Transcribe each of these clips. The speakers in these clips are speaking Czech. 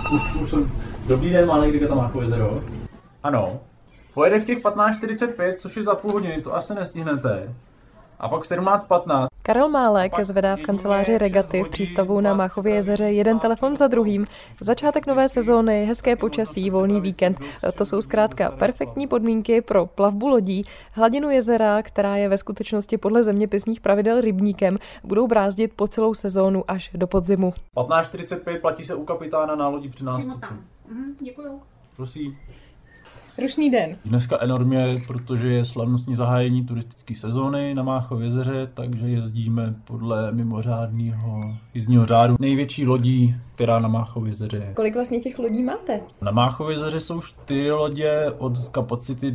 Už jsem... Dobrý den, Malek, kde tam Máchovo jezero? Ano. Pojede v těch 15:45, což je za půl hodiny, to asi nestihnete. A pak v 17:15. Karel Málek zvedá v kanceláři Regaty v přístavu na Máchově jezeře jeden telefon za druhým. Začátek nové sezóny, hezké počasí, volný víkend. To jsou zkrátka perfektní podmínky pro plavbu lodí. Hladinu jezera, která je ve skutečnosti podle zeměpisných pravidel rybníkem, budou brázdit po celou sezónu až do podzimu. 15:45 platí se u kapitána na lodi při nástupu. Děkuju. Prosím. Rušný den. Dneska enormně, protože je slavnostní zahájení turistické sezóny na Máchově jezeře, takže jezdíme podle mimořádného jízdního řádu největší lodí, která na Máchově jezeře je. Kolik vlastně těch lodí máte? Na Máchově jezeře jsou 4 lodě od kapacity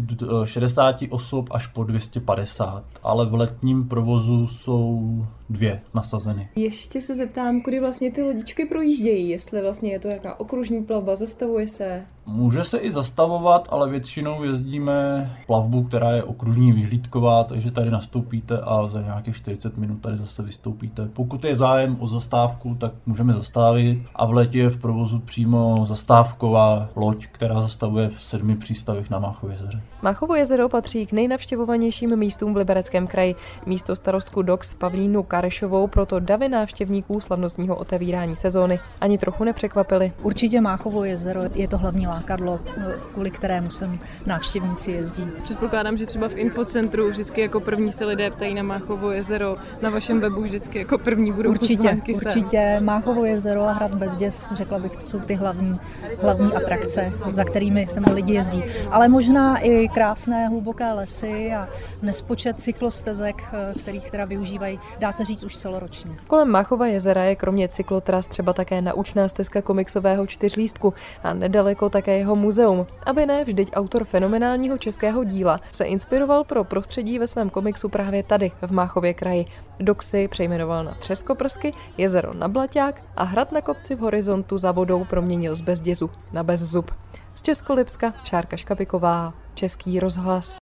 60 osob až po 250, ale v letním provozu jsou 2 nasazeny. Ještě se zeptám, kudy vlastně ty lodičky projíždějí, jestli vlastně je to jaká okružní plavba, zastavuje se? Může se i zastavovat, ale většinou jezdíme plavbu, která je okružní vyhlídková, takže tady nastoupíte a za nějakých 40 minut tady zase vystoupíte. Pokud je zájem o zastávku, tak můžeme zastavit a v létě je v provozu přímo zastávková loď, která zastavuje v 7 přístavech na Máchově jezeře. Máchovo jezero patří k nejnavštěvovanějším místům v Libereckém kraji. Místo starostku DOX Pavlínu Karešovou proto davy návštěvníků slavnostního otevírání sezóny ani trochu nepřekvapily. Určitě Máchovo jezero je to hlavní lákadlo, kvůli kterému sem návštěvníci jezdí. Předpokládám, že třeba v infocentru vždycky jako první se lidé ptají na Máchovo jezero, na vašem webu vždycky jako první budou pozvánky sem. Určitě. Máchovo jezero a hrad Bezděz, řekla bych, to jsou ty hlavní atrakce, za kterými sem lidi jezdí. Ale možná i krásné hluboké lesy a nespočet cyklostezek, kterých teda využívají, dá se říct, už celoročně. Kolem Máchova jezera je kromě cyklotras třeba také naučná stezka komiksového 4lístku a nedaleko také jeho muzeum. Aby ne, vždyť autor fenomenálního českého díla se inspiroval pro prostředí ve svém komiksu právě tady, v Máchově kraji. Doxy přejmenoval na Třeskoprsky, jezero na Blaťák a hrad na kopci v horizontu za vodou proměnil z Bezdězu na Bezzub. Z Českolipska Šárka Škapiková, Český rozhlas.